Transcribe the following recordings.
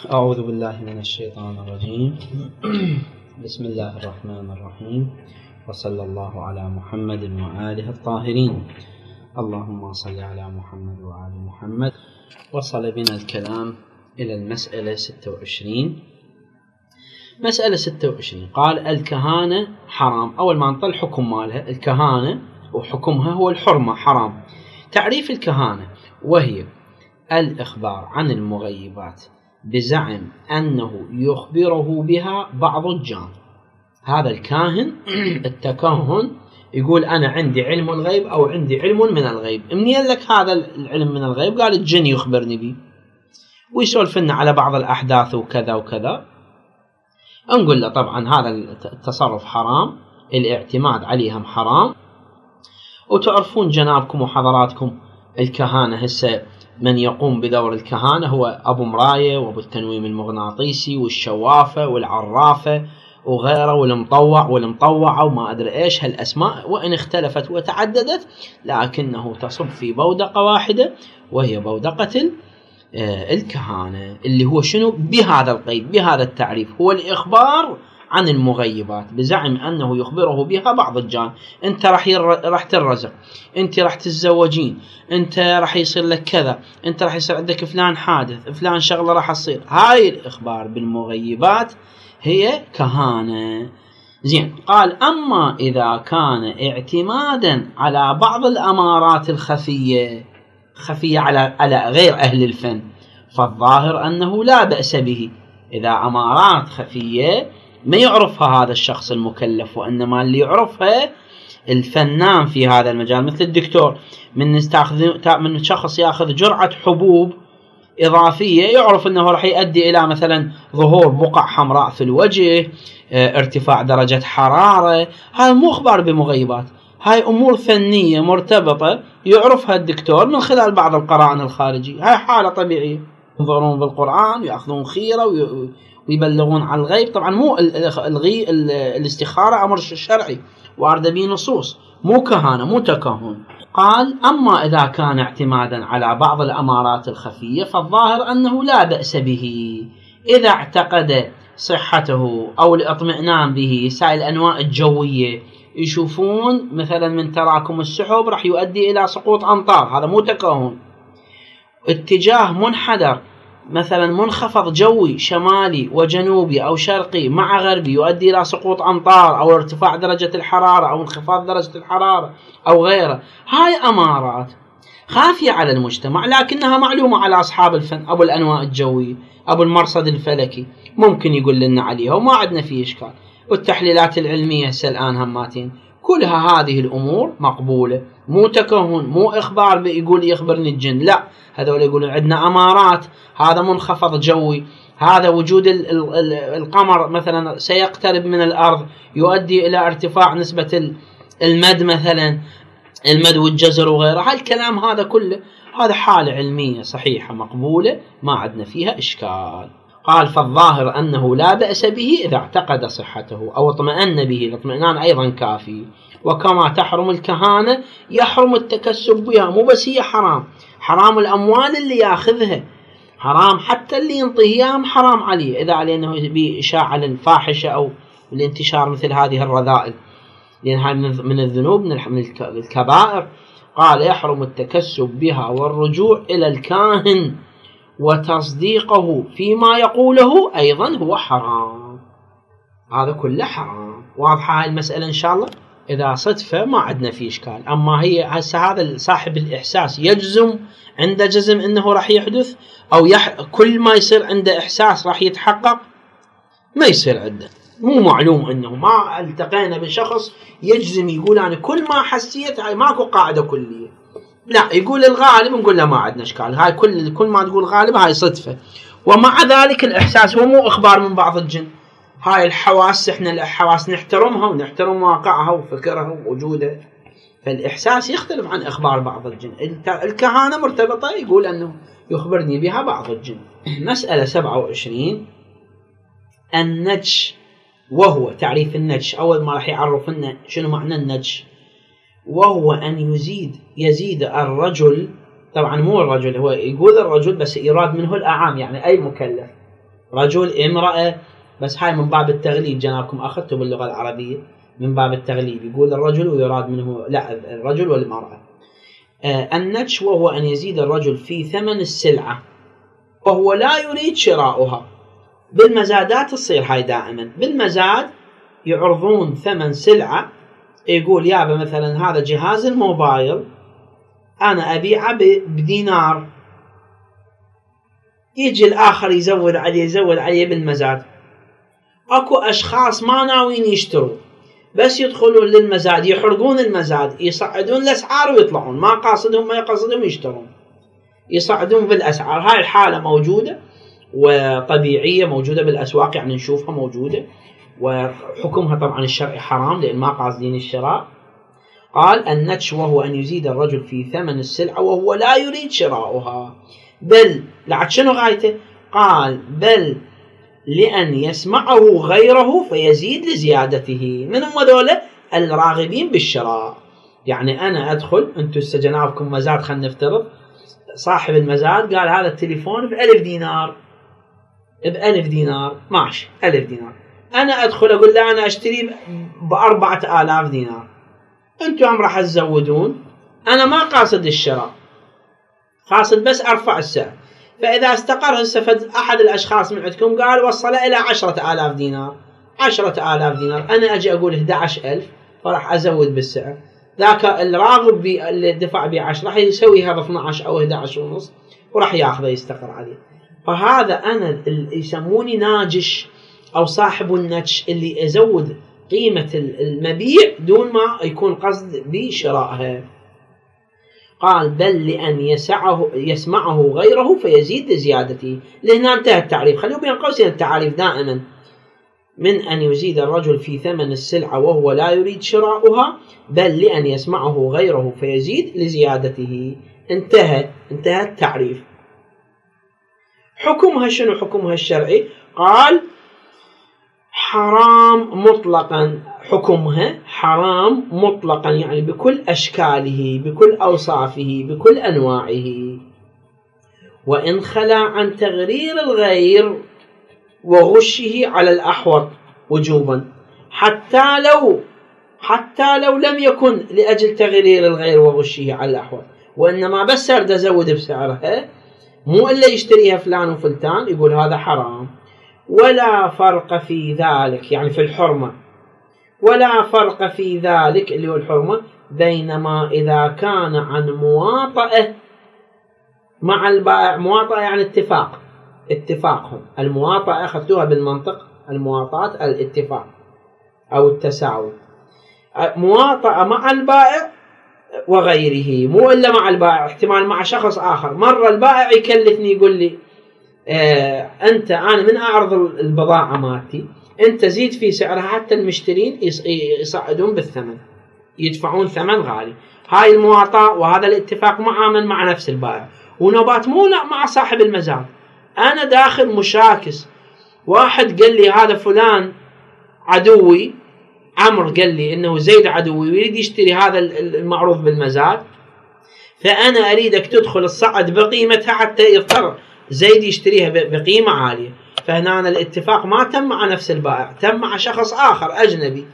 أعوذ بالله من الشيطان الرجيم. بسم الله الرحمن الرحيم، وصلى الله على محمد وآله الطاهرين. اللهم صل على محمد وآل محمد. وصل بنا الكلام إلى المسألة 26. مسألة 26 قال الكهانة حرام. أول ما نطلع الحكم مالها، الكهانة وحكمها هو الحرمة، حرام. تعريف الكهانة: وهي الإخبار عن المغيبات بزعم أنه يخبره بها بعض الجان. هذا الكاهن التكهن يقول أنا عندي علم الغيب أو عندي علم من الغيب. منين لك هذا العلم من الغيب؟ قال الجن يخبرني به، ويسولف لنا على بعض الأحداث وكذا وكذا. نقول له طبعا هذا التصرف حرام، الاعتماد عليهم حرام. وتعرفون جنابكم وحضراتكم الكهانة هسه من يقوم بدور الكهانة هو أبو مراية وأبو التنويم المغناطيسي والشوافة والعرافة وغيره والمطوعة وما أدري إيش هالأسماء، وإن اختلفت وتعددت لكنه تصب في بودقة واحدة، وهي بودقة الكهانة، اللي هو شنو؟ بهذا القيد، بهذا التعريف، هو الإخبار عن المغيبات بزعم أنه يخبره بها بعض الجان. أنت راح ترزق، أنت راح تتزوجين، أنت راح يصير لك كذا، أنت راح يصير عندك فلان حادث، فلان شغلة راح تصير. هاي الإخبار بالمغيبات هي كهانة. زين، قال أما إذا كان اعتمادا على بعض الأمارات الخفية على غير أهل الفن، فالظاهر أنه لا بأس به. إذا أمارات خفية ما يعرفها هذا الشخص المكلف، وإنما اللي يعرفها الفنان في هذا المجال، مثل الدكتور من شخص يأخذ جرعة حبوب إضافية يعرف أنه راح يؤدي إلى مثلا ظهور بقع حمراء في الوجه، ارتفاع درجة حرارة. هذا مو أخبار بمغيبات، هاي أمور فنية مرتبطة يعرفها الدكتور من خلال بعض القرائن الخارجية. هاي حالة طبيعية، ينظرون بالقرآن ويأخذون خيرة ويبلغون عن الغيب. طبعا مو الاستخارة أمر شرعي وارد به نصوص، مو كهانة، مو تكهن. قال أما إذا كان اعتمادا على بعض الأمارات الخفية فالظاهر أنه لا بأس به إذا اعتقد صحته أو الاطمئنان به. سائل الأنواع الجوية يشوفون مثلا من تراكم السحب راح يؤدي إلى سقوط أمطار، هذا مو تكهن. اتجاه منحدر، مثلا منخفض جوي شمالي وجنوبي أو شرقي مع غربي يؤدي إلى سقوط أمطار أو ارتفاع درجة الحرارة أو انخفاض درجة الحرارة أو غيره. هاي أمارات خافية على المجتمع لكنها معلومة على أصحاب الفن. أبو الأنواع الجوية، أبو المرصد الفلكي ممكن يقول لنا عليها وما عندنا فيه إشكال. والتحليلات العلمية الآن هماتين، كلها هذه الأمور مقبولة، مو تكهن، مو إخبار يقول يخبرني الجن، لا. هذول يقولون عندنا أمارات، هذا منخفض جوي، هذا وجود القمر مثلا سيقترب من الأرض يؤدي إلى ارتفاع نسبة المد، مثلا المد والجزر وغيره. هالكلام هذا كله هذا حالة علمية صحيحة مقبولة ما عندنا فيها إشكال. قال فالظاهر أنه لا بأس به إذا اعتقد صحته أو اطمأن به. الاطمئنان أيضا كافي. وكما تحرم الكهانة يحرم التكسب بها. مو بس هي حرام الأموال اللي ياخذها، حرام حتى اللي ينطيها حرام عليه، إذا عليه أنه بإشاعة للفاحشة أو الانتشار مثل هذه الرذائل، لأن هذه من الذنوب، من الكبائر. قال يحرم التكسب بها والرجوع إلى الكاهن وتصديقه فيما يقوله أيضا هو حرام. هذا كله حرام. واضحة هاي المسألة إن شاء الله؟ إذا صدفة ما عندنا فيه إشكال. أما هي هذا صاحب الإحساس يجزم عنده جزم إنه راح يحدث، أو كل ما يصير عنده إحساس راح يتحقق، ما يصير عنده. مو معلوم إنه ما التقينا بشخص يجزم يقول أنا كل ما حسيت. هاي ماكو قاعدة كلية، لا. يقول الغالب نقول له ما عندنا إشكال. هاي كل ما تقول غالب هاي صدفة. ومع ذلك الإحساس هو مو إخبار من بعض الجن. هاي الحواس، إحنا الحواس نحترمها ونحترم واقعها وفكرها ووجودها، فالإحساس يختلف عن إخبار بعض الجن. الكهانة مرتبطة، يقول أنه يخبرني بها بعض الجن. مسألة 27 النجش، وهو تعريف النجش. أول ما راح يعرف لنا شنو معنى النجش، وهو أن يزيد الرجل. طبعا مو الرجل، هو يقول الرجل بس يراد منه الأعام، يعني أي مكلف رجل امرأة، بس هاي من باب التغليب، جنابكم أخذته باللغة العربية من باب التغليب، يقول الرجل ويراد منه لا الرجل والمرأة. النتش وهو أن يزيد الرجل في ثمن السلعة وهو لا يريد شراؤها. بالمزادات تصير هاي دائما، بالمزاد يعرضون ثمن سلعة، يقول يابا مثلا هذا جهاز الموبايل أنا أبيعه بدينار، يجي الآخر يزود عليه بالمزاد. أكو أشخاص ما ناويين يشتروا، بس يدخلون للمزاد يحرقون المزاد، يصعدون الأسعار ويطلعون، ما يقصدهم يشترون، يصعدون بالأسعار. هاي الحالة موجودة وطبيعية، موجودة بالأسواق، يعني نشوفها موجودة، وحكمها طبعا الشرعي حرام لأن ما قاصدين الشراء. قال النتش وهو أن يزيد الرجل في ثمن السلعة وهو لا يريد شراؤها، بل لعد شنو غايته؟ قال بل لأن يسمعه غيره فيزيد لزيادته. من هم ذولا؟ الراغبين بالشراء. يعني أنا أدخل، أنتم استجنابكم مزاد، خلينا نفترض صاحب المزاد قال هذا التليفون ب1000 دينار، ب1000 دينار ماشي، 1000 دينار. أنا أدخل أقول له أنا أشتري ب4000 دينار، أنتم هم راح تزودون، أنا ما قاصد الشراء، قاصد بس أرفع السعر. فإذا استقر هسه أحد الأشخاص من عندكم قال وصله إلى 10,000 دينار، 10,000 دينار، أنا أجي أقول 11,000 فراح أزود بالسعر. ذاك الراغب اللي دفع ب10 راح يسويها ب12 أو 11 ونص وراح ياخذه يستقر عليه. فهذا أنا اللي يسموني ناجش أو صاحب النتش، اللي أزود قيمة المبيع دون ما يكون قصد بشرائها. قال بل لأن يسمعه غيره فيزيد لزيادته. لهنا انتهى التعريف. خلوا بين قوسين التعريف دائما، من أن يزيد الرجل في ثمن السلعة وهو لا يريد شراؤها، بل لأن يسمعه غيره فيزيد لزيادته. انتهى التعريف. حكمها شنو؟ حكمها الشرعي قال حرام مطلقا. حكمها حرام مطلقا، يعني بكل أشكاله، بكل أوصافه، بكل أنواعه، وإن خلا عن تغرير الغير وغشه على الأحوط وجوبا، حتى لو لم يكن لأجل تغرير الغير وغشه على الأحوط، وإنما بس أرد أزود بسعرها، مو إلا يشتريها فلان وفلتان، يقول هذا حرام. ولا فرق في ذلك، يعني في الحرمة، ولا فرق في ذلك اللي هو الحرمة، بينما إذا كان عن مواطأة مع البائع. مواطأة يعني اتفاقهم. المواطأة أخذتوها بالمنطق، المواطأة الاتفاق أو التساوي. مواطأة مع البائع وغيره، مو إلا مع البائع، احتمال مع شخص آخر. مرة البائع يكلفني يقول لي أنا من أعرض البضاعة مالتي أنت زيد في سعرها، حتى المشترين يصعدون بالثمن، يدفعون ثمن غالي. هاي المواطأة وهذا الاتفاق مع نفس البائع. ونوبات مو مع صاحب المزاد، أنا داخل مشاكس، واحد قال لي هذا فلان عدوي، عمرو قال لي إنه زيد عدوي ويريد يشتري هذا المعروض بالمزاد، فأنا أريدك تدخل الصعد بقيمتها حتى يضطر زيد يشتريها بقيمة عالية. فهنا الاتفاق ما تم مع نفس البائع، تم مع شخص آخر أجنبي،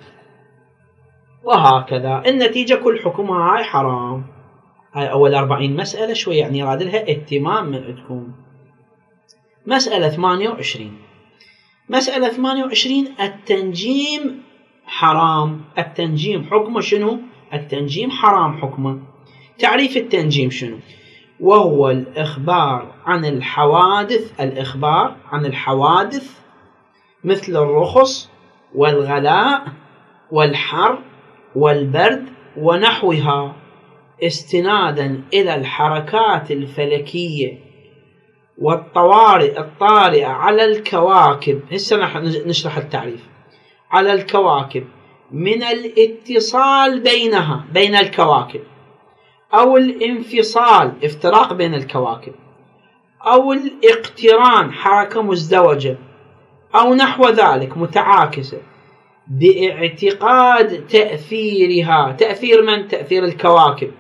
وهكذا. النتيجة كل حكمها هاي حرام. هاي أول 40 مسألة شوي يعني يراد لها اهتمام من عندكم. مسألة 28. مسألة 28 التنجيم حرام. التنجيم حكمه شنو؟ التنجيم حرام حكمه. تعريف التنجيم شنو؟ وهو الإخبار عن الحوادث مثل الرخص والغلاء والحر والبرد ونحوها، استنادا إلى الحركات الفلكية والطوارئ الطارئة على الكواكب. هسه نشرح التعريف. على الكواكب من الاتصال بينها، بين الكواكب، أو الانفصال، افتراق بين الكواكب، أو الاقتران، حركة مزدوجة، أو نحو ذلك متعاكسة، باعتقاد تأثيرها. تأثير من؟ تأثير الكواكب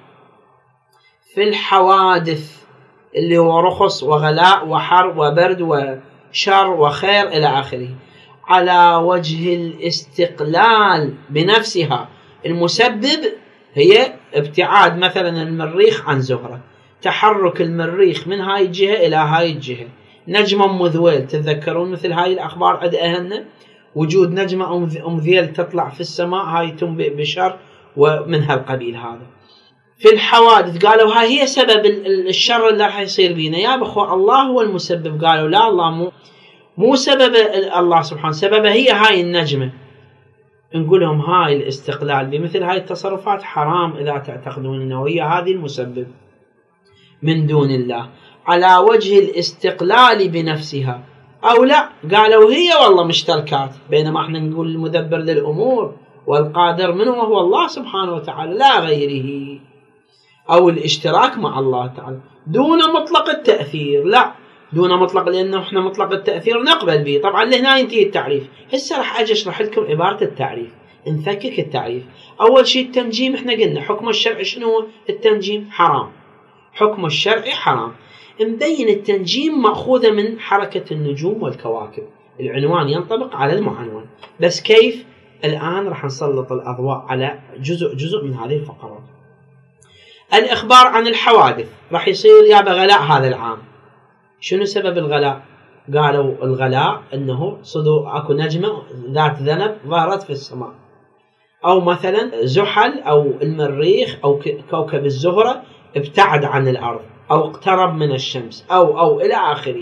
في الحوادث اللي هو رخص وغلاء وحر وبرد شر وخير إلى آخره، على وجه الاستقلال بنفسها. المسبب هي ابتعاد مثلا المريخ عن زهرة، تحرك المريخ من هاي الجهة إلى هاي الجهة، نجمة أم ذويل، تتذكرون مثل هاي الأخبار عند أهلنا، وجود نجمة أم ذيل تطلع في السماء، هاي تنبئ بشر ومن هالقبيل هذا. في الحوادث قالوا هاي هي سبب الشر اللي راح يصير بينا، يا بخو الله هو المسبب. قالوا لا، الله مو سبب، الله سبحانه سببه هي هاي النجمة. نقول لهم هاي الاستقلال بمثل هاي التصرفات حرام إذا تعتقدون أنه هي هذه المسبب من دون الله، على وجه الاستقلال بنفسها. أو لا، قالوا هي والله مشتركات، بينما احنا نقول المدبر للأمور والقادر منه وهو الله سبحانه وتعالى لا غيره. أو الاشتراك مع الله تعالى دون مطلق التأثير، لا دون مطلق، لأنه احنا مطلق التأثير نقبل به. طبعا لهنا ينتهي التعريف. هسه راح أجي أشرح لكم عبارة التعريف، نفكك التعريف. أول شيء التنجيم، احنا قلنا حكم الشرع شنو؟ التنجيم حرام، حكم الشرعي حرام. مبين التنجيم مأخوذة من حركة النجوم والكواكب، العنوان ينطبق على المعنون، بس كيف؟ الآن راح نسلط الأضواء على جزء من هذه الفقرات. الإخبار عن الحوادث، راح يصير يا بغلاء هذا العام. شنو سبب الغلاء؟ قالوا الغلاء أنه صدور أكو نجمة ذات ذنب ظهرت في السماء، أو مثلا زحل أو المريخ أو كوكب الزهرة ابتعد عن الأرض أو اقترب من الشمس أو إلى آخره.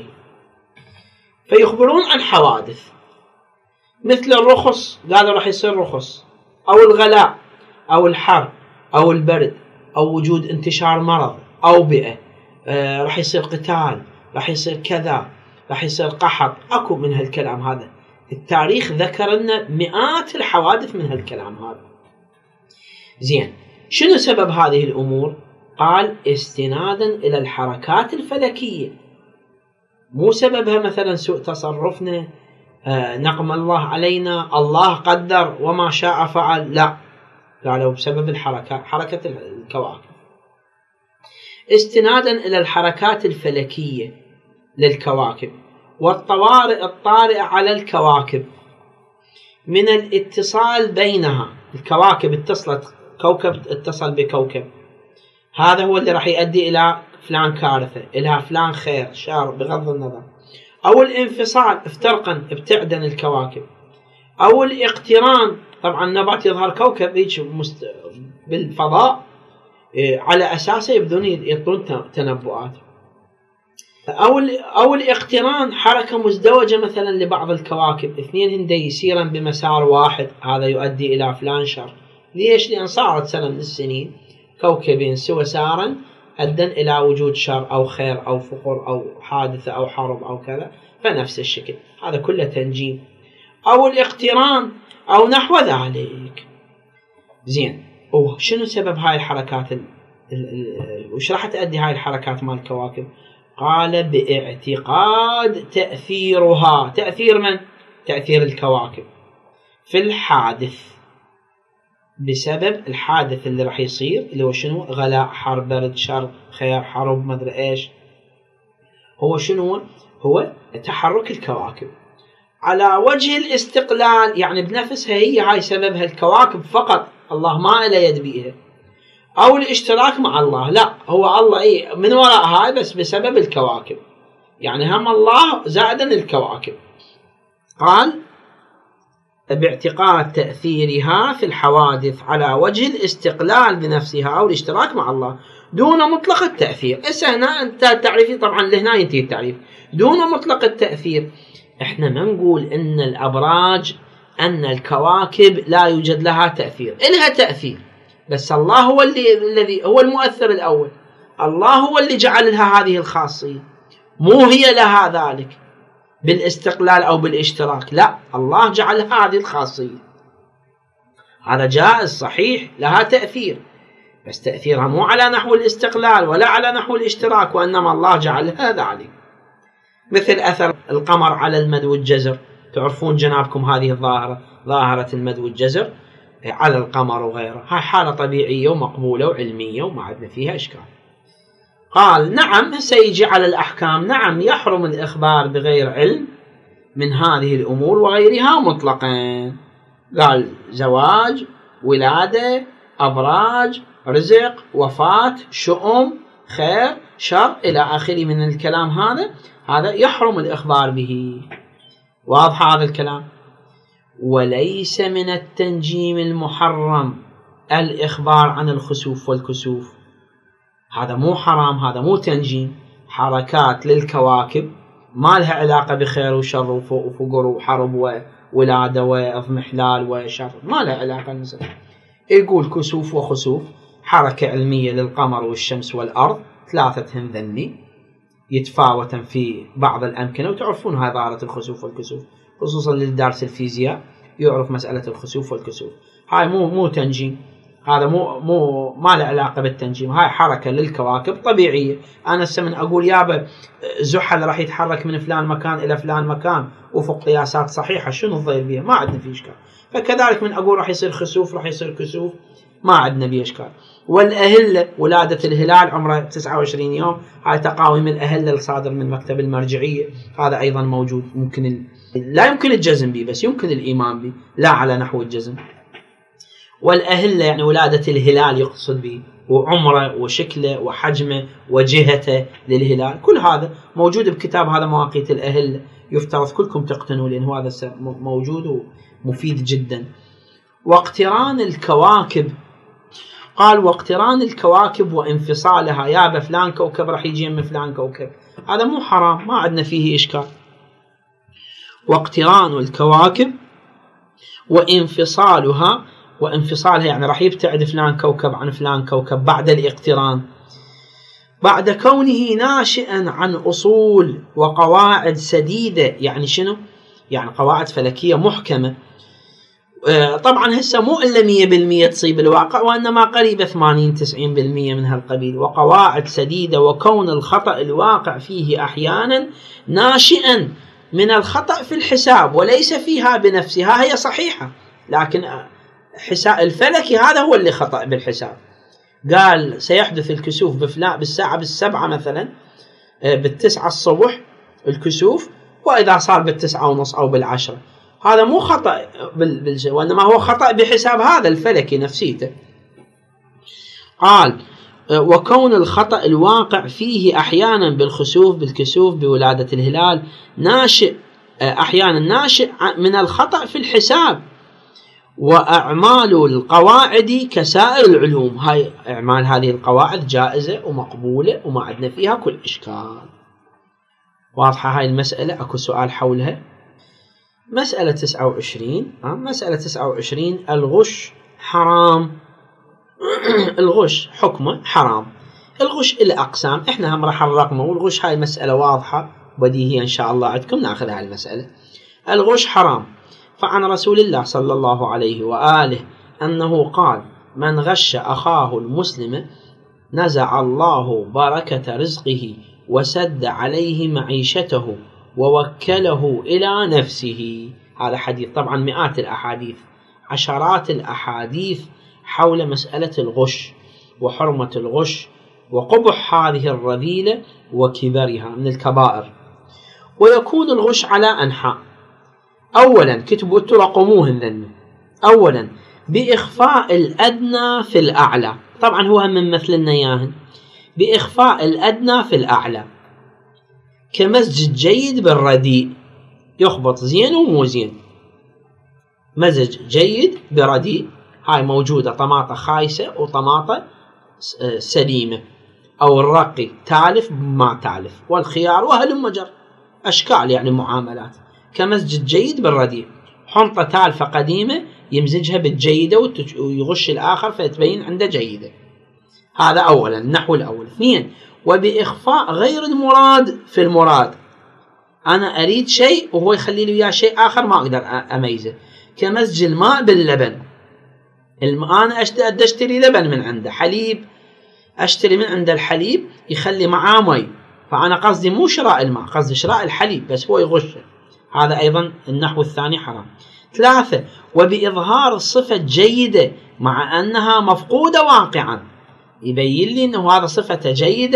فيخبرون عن حوادث مثل الرخص، قالوا راح يصير رخص، أو الغلاء أو الحر أو البرد أو وجود انتشار مرض أو بيئة، راح يصير قتال، راح يصير كذا، راح يصير قحط، أكو من هالكلام هذا. التاريخ ذكر لنا مئات الحوادث من هالكلام هذا. زين، شنو سبب هذه الأمور؟ قال استنادا إلى الحركات الفلكية، مو سببها مثلا سوء تصرفنا، نقم الله علينا، الله قدر وما شاء فعل، لا، قالوا بسبب الحركات، حركة الكواكب، استنادا إلى الحركات الفلكية للكواكب والطوارئ الطارئة على الكواكب من الاتصال بينها. الكواكب اتصلت، كوكب اتصل بكوكب، هذا هو اللي راح يؤدي إلى فلان كارثة، إلى فلان خير شر بغض النظر. أو الانفصال، افترقا ابتعدن الكواكب. أو الاقتران، طبعا نبات يظهر كوكب هيك بالفضاء على أساسه يبدون يطلون تنبؤات. أو الاقتران، حركة مزدوجة مثلا لبعض الكواكب، اثنين هندي يسيرا بمسار واحد، هذا يؤدي إلى فلان شر. ليش؟ لأن صارت سنة من السنين كوكبين سوى سارا أدى إلى وجود شر أو خير أو فقر أو حادثة أو حرب أو كذا، فنفس الشكل، هذا كله تنجيم. أو الاقتران أو نحو ذلك. زين، شنو سبب هاي الحركات وش راح تؤدي هاي الحركات مال الكواكب؟ قال باعتقاد تأثيرها. تأثير من؟ تأثير الكواكب في الحادث، بسبب الحادث اللي راح يصير، اللي هو شنو؟ غلاء، حر، برد، شر، خير، حرب، مدري ايش. هو شنو؟ هو تحرك الكواكب على وجه الاستقلال، يعني بنفسها هي هاي سببها الكواكب فقط، الله ما إلى يد بيها. أو الاشتراك مع الله، لا، هو الله من وراء هاي بس بسبب الكواكب، يعني هم الله زائدا الكواكب. قال باعتقاد تأثيرها في الحوادث على وجه الاستقلال بنفسها أو الاشتراك مع الله دون مطلق التأثير. هنا أنت تعريفي طبعا لهنا ينتهي التعريف. دون مطلق التأثير، احنا ما نقول ان الأبراج، ان الكواكب لا يوجد لها تأثير، إلها تأثير، بس الله هو الذي هو المؤثر الأول، الله هو اللي جعل لها هذه الخاصية، مو هي لها ذلك بالاستقلال أو بالاشتراك، لا، الله جعل هذه الخاصية. هذا جائز صحيح، لها تأثير، بس تأثيرها مو على نحو الاستقلال ولا على نحو الاشتراك، وإنما الله جعل هذا عليه. مثل أثر القمر على المد والجزر، تعرفون جنابكم هذه الظاهرة، ظاهرة المد والجزر على القمر وغيره، هاي حالة طبيعية ومقبولة وعلمية وما عندنا فيها إشكال. قال نعم، سيجي على الأحكام، نعم يحرم الإخبار بغير علم من هذه الأمور وغيرها مطلقا. قال زواج، ولادة، أبراج، رزق، وفاة، شؤم، خير، شر إلى آخره من الكلام هذا يحرم الإخبار به. واضح هذا الكلام؟ وليس من التنجيم المحرم الإخبار عن الخسوف والكسوف. هذا مو حرام، هذا مو تنجيم. حركات للكواكب ما لها علاقة بخير وشر وفقر وحرب وولادة واضمحلال وشر، ما لها علاقة المسألة. يقول كسوف وخسوف، حركة علمية للقمر والشمس والأرض، ثلاثتهم ذني يتفاوتن في بعض الأمكنة، وتعرفون هاي ظاهرة الخسوف والكسوف، خصوصا للدارس الفيزياء يعرف مسألة الخسوف والكسوف. هاي مو تنجيم، هذا ما له علاقة بالتنجيم. هاي حركة للكواكب طبيعية. أنا من أقول يابا زحل راح يتحرك من فلان مكان إلى فلان مكان وفق قياسات صحيحة، شنو الضير بيها؟ ما عندنا فيه إشكال. فكذلك من أقول راح يصير خسوف راح يصير كسوف، ما عندنا بيه إشكال. والأهلة، ولادة الهلال عمره 29 يوم، هاي تقاويم الأهلة الصادر من مكتب المرجعية، هذا أيضا موجود. لا يمكن الجزم به، بس يمكن الإيمان به، لا على نحو الجزم. والأهلة يعني ولادة الهلال يقصد به، وعمره وشكله وحجمه وجهته للهلال، كل هذا موجود بكتاب هذا مواقيت الأهلة، يفترض كلكم تقتنوا لأنه هذا موجود ومفيد جدا. واقتران الكواكب، قال واقتران الكواكب وانفصالها، يابا فلان كوكب راح يجي من فلان كوكب، هذا مو حرام، ما عندنا فيه إشكال. واقتران الكواكب وانفصالها يعني راح يبتعد فلان كوكب عن فلان كوكب بعد الاقتران، بعد كونه ناشئا عن أصول وقواعد سديدة. يعني شنو؟ يعني قواعد فلكية محكمة. طبعا هسه مو إلا 100% تصيب الواقع، وإنما قريبة 80-90% من هالقبيل. وقواعد سديدة، وكون الخطأ الواقع فيه أحيانا ناشئا من الخطأ في الحساب وليس فيها بنفسها، هي صحيحة لكن حساب الفلكي هذا هو اللي خطأ بالحساب. قال سيحدث الكسوف بالساعة 7 مثلا، 9 الصبح الكسوف، وإذا صار 9:30 أو 10، هذا مو خطأ وإنما هو خطأ بحساب هذا الفلكي نفسيته. قال وكون الخطأ الواقع فيه أحيانا بالكسوف بولادة الهلال أحيانا ناشئ من الخطأ في الحساب. وأعمال القواعد كسائر العلوم، هاي أعمال هذه القواعد جائزة ومقبولة وما عندنا فيها كل إشكال. واضحة هاي المسألة؟ أكو سؤال حولها. مسألة 29. مسألة 29 الغش حرام. الغش حكمه حرام. الغش إلى أقسام، إحنا هم راح نرقمه، والغش هاي مسألة واضحة بديهية إن شاء الله عندكم، ناخذها المسألة. الغش حرام. فعن رسول الله صلى الله عليه وآله أنه قال من غش أخاه المسلم نزع الله بركة رزقه وسد عليه معيشته ووكله إلى نفسه. هذا حديث، طبعا مئات الأحاديث، عشرات الأحاديث حول مسألة الغش وحرمة الغش وقبح هذه الرذيلة وكبرها من الكبائر. ويكون الغش على أنحاء. أولا كتبوا ترقموهن ذنب. أولا بإخفاء الأدنى في الأعلى، طبعا هو من مثلنا ياهن، بإخفاء الأدنى في الأعلى، كمزج جيد بالرديء، يخبط زين ومو زين، مزج جيد برديء، هاي موجودة طماطة خايسة وطماطة سليمة، أو الرقي تالف ما تالف، والخيار وهلم جر، أشكال يعني معاملات. كمزج جيد بالرديء، حنطة تالفة قديمة يمزجها بالجيدة ويغش الآخر فتبين عنده جيدة. هذا أولا النحو الأول. اثنين وبإخفاء غير المراد في المراد، أنا أريد شيء وهو يخلي لي إياه شيء آخر ما أقدر أميزه، كمزج الماء باللبن. أنا أشتري لبن من عنده، حليب أشتري من عنده الحليب يخلي معاه مي، فأنا قصدي مو شراء الماء، قصدي شراء الحليب، بس هو يغشه. هذا أيضا النحو الثاني حرام. ثلاثة وبإظهار الصفة جيدة مع أنها مفقودة واقعا، يبين لي أنه هذا صفة جيدة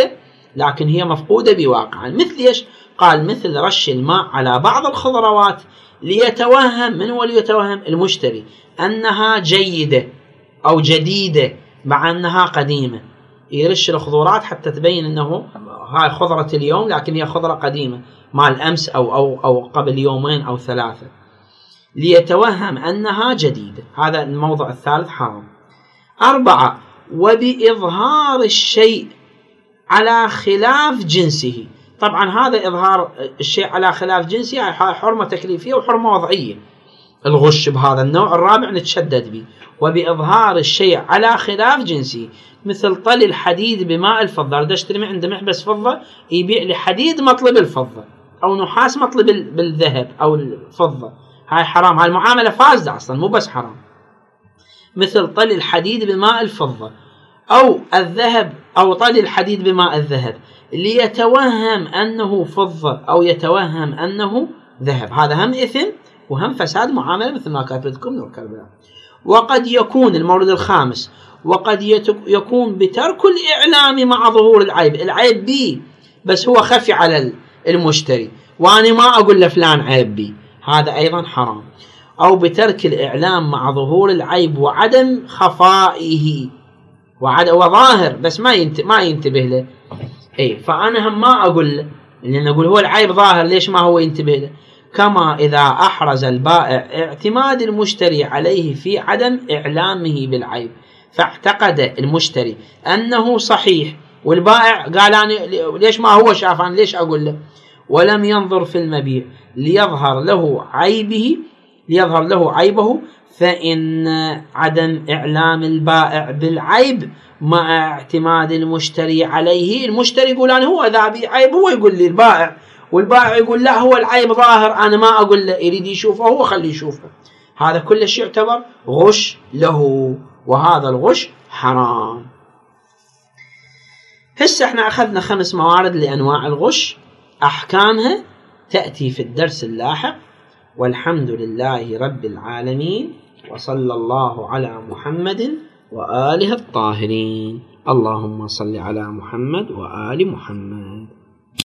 لكن هي مفقودة بواقعا. مثل إيش؟ قال مثل رش الماء على بعض الخضروات ليتوهم، من هو ليتوهم؟ المشتري، أنها جيدة أو جديدة مع أنها قديمة. يرش الخضروات حتى تبين أنه هاي خضرة اليوم لكن هي خضرة قديمة مال أمس أو قبل يومين أو ثلاثة، ليتوهم أنها جديدة. هذا الموضوع الثالث حرام. 4 وبإظهار الشيء على خلاف جنسه. طبعا هذا إظهار الشيء على خلاف جنسه حرمة تكليفية وحرمة وضعية. الغش بهذا النوع الرابع نتشدد به. وبإظهار الشيء على خلاف جنسه، مثل طلي الحديد بماء الفضة. أريد أشتري من عنده محبس فضة يبيع لي حديد مطلب الفضة أو نحاس مطلب بالذهب أو الفضة، هاي حرام. هاي المعاملة فاسدة أصلا، مو بس حرام. مثل طلي الحديد بماء الفضة أو الذهب، أو طلي الحديد بماء الذهب ليتوهم أنه فضة أو يتوهم أنه ذهب، هذا هم إثم وهم فساد معاملة مثل ما كاتبتكم نور كربلاء. وقد يكون المورد الخامس، وقد يكون بترك الإعلام مع ظهور العيب. العيب بي بس هو خفي على المشتري وأنا ما أقول لفلان عيب بي، هذا أيضا حرام. أو بترك الإعلام مع ظهور العيب وعدم خفائه، وظاهر بس ما ينتبه له. فأنا هم ما أقول له، لأن أقول هو العيب ظاهر، ليش ما هو ينتبه له؟ كما إذا أحرز البائع اعتماد المشتري عليه في عدم إعلامه بالعيب، فاعتقد المشتري أنه صحيح والبائع قال أنا ليش ما هو شاف أنا ليش أقول له، ولم ينظر في المبيع ليظهر له عيبه، فإن عدم إعلام البائع بالعيب مع اعتماد المشتري عليه، المشتري يقول أنا هو ذا بي عيب، هو يقول لي البائع، والبائع يقول لا هو العيب ظاهر أنا ما أقول له، يريد يشوفه هو خليه يشوفه. هذا كل شيء يعتبر غش له، وهذا الغش حرام. هسه احنا أخذنا 5 موارد لأنواع الغش، أحكامها تأتي في الدرس اللاحق. والحمد لله رب العالمين، وصلى الله على محمد وآله الطاهرين. اللهم صل على محمد وآل محمد.